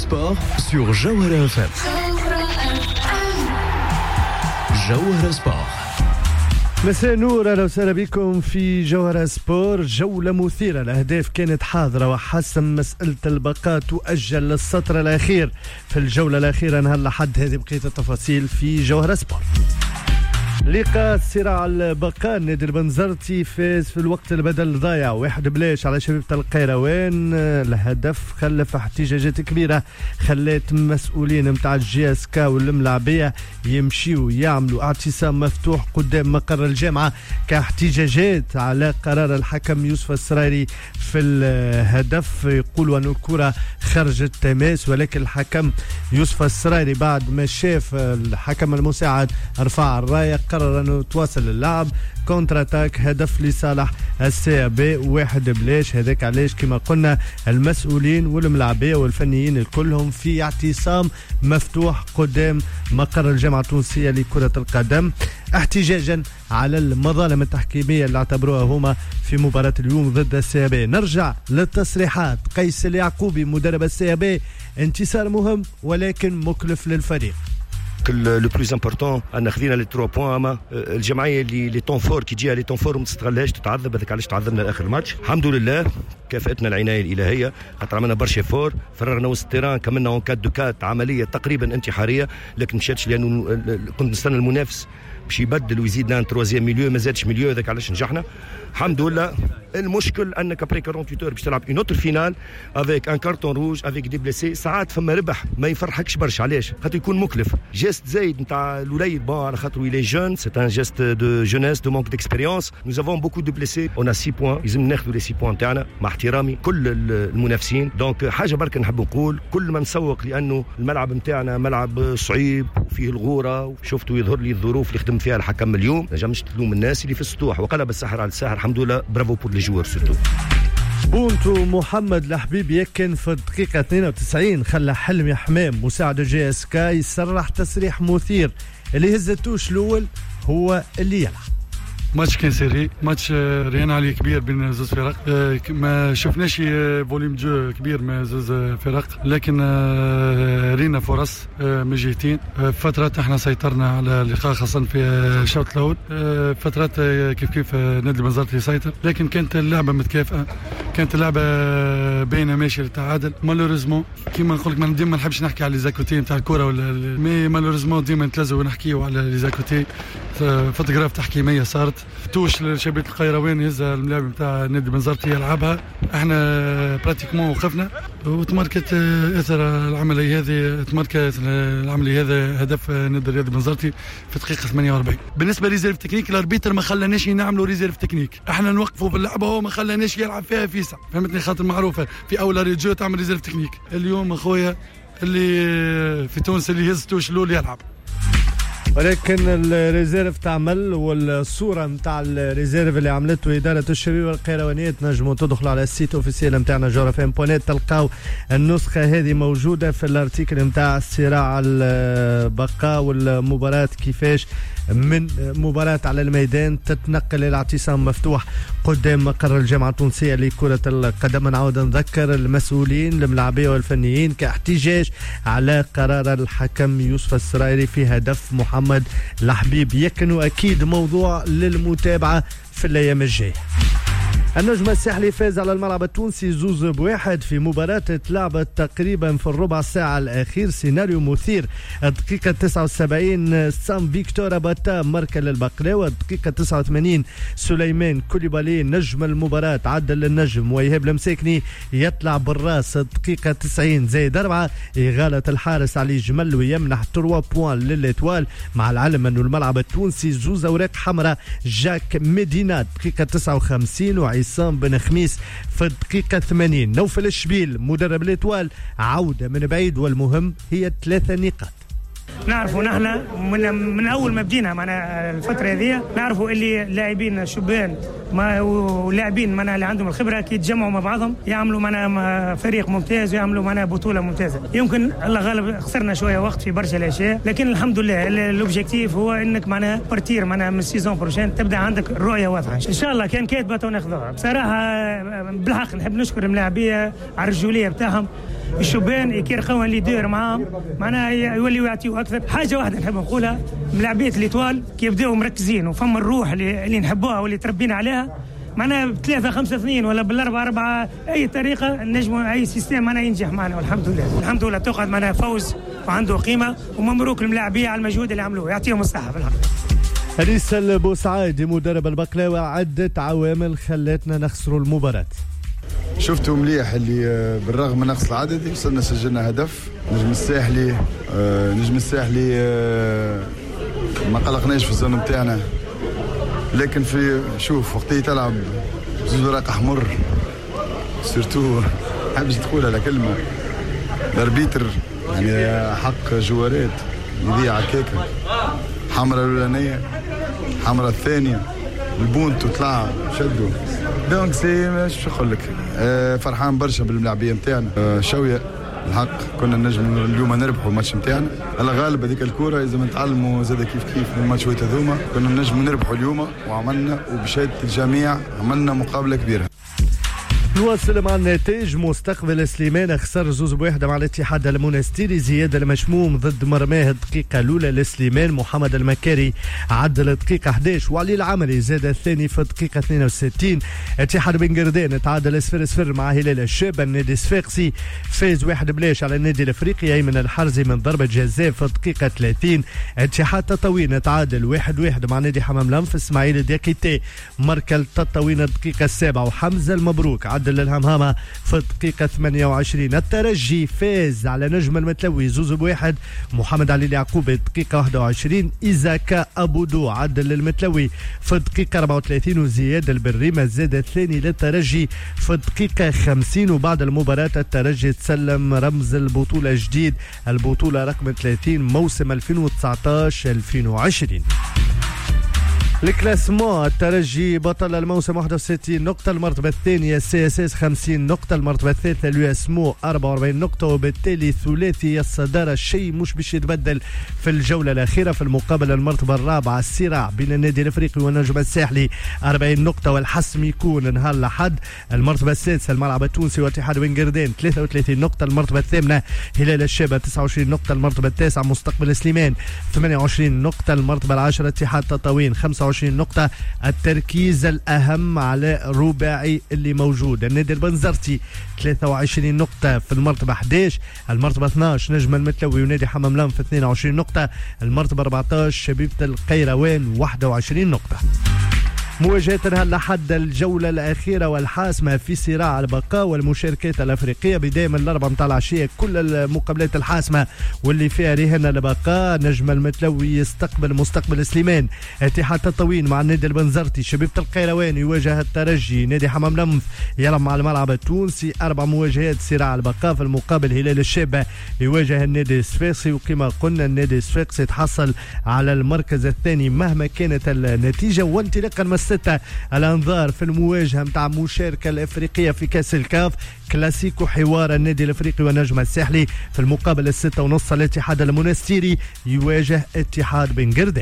Sport sur Jawhara FM. Jawhara Sport. مساء النور، اهلا وسهلا بكم في جوهرة سبور. جولة مثيرة، الأهداف كانت حاضرة وحسم مسألة البقاء تؤجل للسطر الأخير في الجولة الأخيرة. نهار الأحد هذه بقية التفاصيل في جوهرة سبور. لقاء صراع البقاء، نادي البنزرتي فاز في الوقت البدل ضايع 1-0 على شبيبة القيروان. الهدف خلف احتجاجات كبيرة، خلات مسؤولين متاع الجي اس كا والملاعبية يمشيوا يعملوا اعتصام مفتوح قدام مقر الجامعة كاحتجاجات على قرار الحكم يوسف السرايري في الهدف. يقولوا أن الكرة خرجت تماس، ولكن الحكم يوسف السرايري بعد ما شاف الحكم المساعد رفع الراية قرر أنه تواصل اللعب. كونتر اتاك، هدف لصالح السي بي 1-0. هذاك علاش كما قلنا المسؤولين والملاعبيه والفنيين الكلهم في اعتصام مفتوح قدام مقر الجامعه التونسيه لكره القدم احتجاجا على المظالم التحكيميه اللي اعتبروها هما في مباراه اليوم ضد السي بي. نرجع للتصريحات قيس اليعقوبي مدرب السي بي: انتصار مهم ولكن مكلف للفريق. لو بلوز امبورطون ان خذينا لي 3 بوان، اما الجمعيه اللي لي طون فور كي تجيها لي طون فور وما تستغلهاش تتعذب. هذاك علاش تعذبنا لاخر الماتش. الحمد لله كافئتنا العنايه الالهيه، خاطر عملنا برشا فور، فررنا وسط التيران، كملنا اون 4-2-4 عمليه تقريبا انتحاريه، لكن مشاتش لانه كنت نستنى المنافس باش يبدل ويزيد لنا تروازيام ميليو، ما زادش ميليو، هذاك علاش نجحنا الحمد لله. المشكل انك ابري 48 اور باش تلعب اون اوتر فينال افيك ان كارتون روج افيك دي بليسي. ساعات فما ربح ما يفرحكش برشا، علاش؟ خاطر يكون مكلف. جيست زايد نتاع الوليد بون على خاطر ويلي جون، سي ان جيست دو جونيس دو مونك ديكسبيريونس. نو افون بوكو دو بليسي، اون 6 بوان، لازم ناخذوا لي 6 بوان تاعنا مع احترامي كل المنافسين. دونك حاجه برك نحب نقول كل ما نسوق لانه الملعب نتاعنا ملعب صعيب وفيه الغوره، وشفتوا يظهر لي الظروف اللي خدم فيها الحكم اليوم. نجمش تلوم الناس اللي في السطوح وقلب السحر على الساحر. الحمد لله، برافو بور لي جوار سورتو. بونتو محمد الحبيب يكن في الدقيقة 92 خلى حلمي حمام مساعد الجي اس كا يصرح تصريح مثير: اللي هزتوش الأول هو اللي يلعب. ماتش كان سيري، ماتش ريان عليه كبير بين زوز فرق، ما شفناش فوليوم جو كبير ما زوز فرق، لكن رينا فرص من جهتين. فترات احنا سيطرنا على اللقاء خاصة في الشوط الأول، فترات كيف نادي البنزرتي يسيطر، لكن كانت اللعبة متكافئة، كانت اللعبة باينة ماشية للتعادل. مالوريزمون كيما نقول لك ديما ما نحبش نحكي على ليزاكوتي نتاع الكرة ولا مي مالوريزمون ديما نتلازوا ونحكيوا على ليزاكوتي. فوتوغراف تحكيمية صارت توش لشبيبة القيروان، يهزها الملاعب نتاع نادي بنزرتي يلعبها، احنا براتيكمون وقفنا وتماركت اثر العمليه هذه. تماركت العمليه هذا هدف نادي الرياضي بنزرتي في دقيقه 48. بالنسبه لريزيرف تكنيك، الاربيتر ما خلاناش نعملوا ريزيرف تكنيك، احنا نوقفوا باللعبه وهو ما خلاناش يلعب فيها فيسع، فهمتني؟ خاطر معروفه في اول ريجو تعمل ريزيرف تكنيك. اليوم اخويا اللي في تونس اللي يهزتوش الاول يلعب، ولكن الريزيرف تعمل. والصوره نتاع الريزيرف اللي عملته اداره الشبيبه القيروانيه تنجموا تدخلوا على السيت اوفيسيال نتاعنا جورافين.net، تلقاو النسخه هذه موجوده في الارتيكل نتاع صراع البقاء والمباراه، كيفاش من مباراة على الميدان تتنقل إلى اعتصام مفتوح قدام مقر الجامعة التونسية لكرة القدم. نعود نذكر المسؤولين الملاعبية والفنيين كاحتجاج على قرار الحكم يوسف السرايري في هدف محمد الحبيب. يكن أكيد موضوع للمتابعة في الأيام الجاية. النجم الساحلي فاز على الملعب التونسي 2-1 في مباراة تلعبت تقريبا في الربع ساعة الأخير. سيناريو مثير. الدقيقة 79 سام فيكتور أباتا ماركة للبقلاوة. الدقيقة 89 سليمان كوليبالي نجم المباراة عدل للنجم، وإيهاب المساكني يطلع بالراس. الدقيقة 90 زائد 4 إغالة الحارس علي جمل ويمنح 3 بوان للإتوال، مع العلم أنه الملعب التونسي 2 أوراق حمراء. جاك ميدينا الدقيقة 59 وعصام بن خميس في الدقيقة 80. نوفل الشبيل مدرب الإتوال عودة من بعيد، والمهم هي 3 نقاط. نعرفوا نحن من اول ما بدينا معنا الفتره هذه، نعرفوا اللي لاعبين شبان ولاعبين معنا اللي عندهم الخبره كي يتجمعوا مع بعضهم يعملوا معنا فريق ممتاز ويعملوا معنا بطوله ممتازه. يمكن الله غالب خسرنا شويه وقت في برشا الاشياء، لكن الحمد لله الاوبجيكتيف هو انك معنا بارتير معنا من السيزون بروشين تبدا عندك الرؤيه واضحه ان شاء الله. كان كاتبه وناخذوها بصراحه. بالحق نحب نشكر الملاعبيه على الرجوليه بتاعهم. الشبان يكيرقوا اللي يدير معاهم معناها يوليوا يعطيوا اكثر. حاجه واحده نحب نقولها، ملاعبيه الإيطوال كي يبداو مركزين وفما الروح اللي نحبوها واللي تربينا عليها، معنا 3-5-2 ولا بال4-4 اي طريقه نجموا اي سيستم معنا ينجح معنا، والحمد لله الحمد لله تقعد معنا فوز وعنده قيمه، ومبروك الملاعبيه على المجهود اللي عملوه، يعطيهم الصحه في الحق. أنيس البوسعادي مدرب البقلاوة، عدة عوامل خلتنا نخسروا المباراة. شفتوا مليح اللي بالرغم من نقص العددي وصلنا سجلنا هدف. نجم الساحلي ما قلقناش في الزون نتاعنا، لكن في شوف وقت تلعب زوج ورق احمر سيرتو حابش تقولها لكلمه الاربيتر يعني حق جوارات يضيع هكاكا، حمرة الاولانيه حمرة الثانيه البونت وطلع شدوا دونك سي مش نقول لك. فرحان برشا بالملاعبيه نتاعنا، شويه الحق كنا نجم اليوم نربحوا الماتش نتاعنا على غالب هذيك الكوره، اذا ما نتعلموا زاد كيف من الماتشات هذوما كنا نجم نربحوا اليوم، وعملنا وبشهاده الجميع عملنا مقابله كبيره. نواصل مع النتائج. مستقبل سليمان خسر 2-1 مع الاتحاد المونستيري. زياد المشموم ضد مرماه الدقيقة الأولى لسليمان. محمد المكاري عدل الدقيقة 11 وعلي العملي زاد الثاني في الدقيقة 62. اتحاد بن قردان تعادل 0-0 مع هلال الشاب. النادي الصفاقسي فاز 1-0 على النادي الافريقي. ايمن الحرزي من ضربة جزاء في الدقيقة 30. اتحاد تطاوين تعادل 1-1 مع نادي حمام لنف. اسماعيل دياكيتي ماركل تطاوين الدقيقة 7 وحمزة المبروك عدل للهمهامة في الدقيقة 28. الترجي فاز على نجم المتلوي 2-1. محمد علي اليعقوب الدقيقة 21. إيزاكا أبودو عدل للمتلوي في الدقيقة 34. وزياد البريمة زاد الثاني للترجي في الدقيقة 50. وبعد المباراة الترجي تسلم رمز البطولة جديد، البطولة رقم 30 موسم 2019-2020. الكلاسمون الترجي بطل الموسم 61 نقطة، المرتبة الثانية سي اس اس 50 نقطة، المرتبة الثالثة اليو اس مو 44 نقطة، وبالتالي ثلاثي الصدارة شيء مش باش يتبدل في الجولة الأخيرة. في المقابل المرتبة الرابعة الصراع بين النادي الأفريقي والنجم الساحلي 40 نقطة والحسم يكون نهار الأحد. المرتبة السادسة الملعب التونسي واتحاد بن قردان 33 نقطة، المرتبة الثامنة هلال الشابة 29 نقطة، المرتبة التاسعة مستقبل سليمان 28 نقطة، المرتبة العاشرة اتحاد تطاوين 25 نقطة. التركيز الأهم على رباعي اللي موجود. النادي البنزرتي 23 نقطة في المرتبة 11، المرتبة 12 نجم المتلوي ونادي حمام لنف 22 نقطة، المرتبة 14 شبيبة القيروان 21 نقطة. مواجهة لحد الجولة الأخيرة والحاسمة في صراع البقاء والمشاركات الأفريقية. بداية من الأربعة متاع العشية كل المقابلات الحاسمة واللي فيها رهن البقاء. نجم المتلوي يستقبل مستقبل سليمان، اتحاد تطاوين مع النادي البنزرتي، شبيبة القيروان يواجه الترجي، نادي حمام لنف يلعب مع الملعب التونسي. 4 مواجهات صراع البقاء. في المقابل هلال الشابة يواجه النادي الصفاقسي، وكما قلنا النادي الصفاقسي تحصل على المركز الثاني مهما كانت النتيجة. وانطلاقا الستة الانظار في المواجهة متاع مشاركة الافريقية في كاس الكاف، كلاسيكو حوار النادي الافريقي والنجم الساحلي. في المقابل 6:30 الاتحاد المونستيري يواجه اتحاد بن قردان.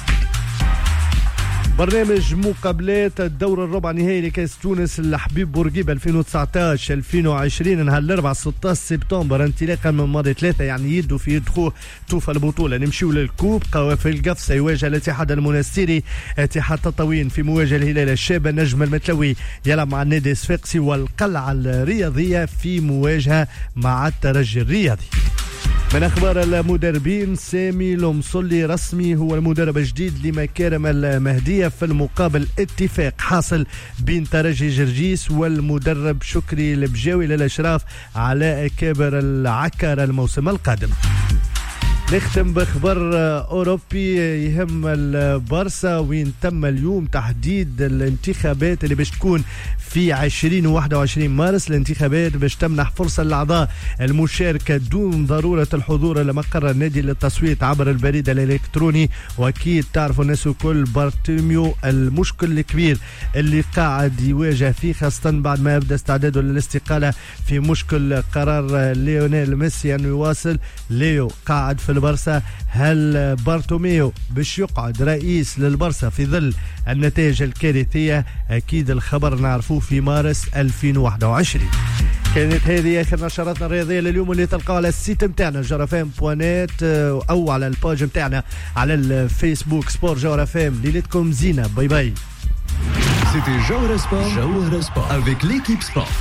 برنامج مقابلات الدور الربع نهائي لكاس تونس الحبيب بورقيبة 2019-2020 نهار الاربعاء 16 سبتمبر انطلاقا من ماضي 3، يعني يدوا في يدخو توفى البطولة. نمشيو للكوب. قوافل القفصة يواجه الاتحاد المونستيري، اتحاد تطاوين في مواجهة الهلال الشابة، النجم المتلوي يلعب مع النادي الصفاقسي، والقلعة الرياضية في مواجهة مع الترجي الرياضي. من أخبار المدربين، سامي المصلي رسمي هو المدرب الجديد لمكارم المهدية. في المقابل اتفاق حاصل بين ترجي جرجيس والمدرب شكري البجاوي للإشراف على أكابر العكر الموسم القادم. نختم بخبر أوروبي يهم البارسا، وين تم اليوم تحديد الانتخابات اللي باش تكون في 20 و21 مارس. الانتخابات باش تمنح فرصة للأعضاء المشاركة دون ضرورة الحضور لمقر النادي للتصويت عبر البريد الإلكتروني. وأكيد تعرفوا الناس الكل بارتيميو المشكل الكبير اللي قاعد يواجه فيه، خاصة بعد ما يبدأ استعداده للاستقالة في مشكل قرار ليونيل ميسي أنه يواصل. ليو قاعد في البرسا، هل بارتوميو باش يقعد رئيس للبرسا في ظل النتائج الكارثية؟ أكيد الخبر نعرفوه في مارس 2021. كانت هذه اخر نشراتنا الرياضيه لليوم اللي تلقاها على السيت نتاعنا جورافام.net او على الباج نتاعنا على الفيسبوك سبور جورافام. ليلتكم زينه. باي باي. C'était Jawahara Sport avec l'équipe sport.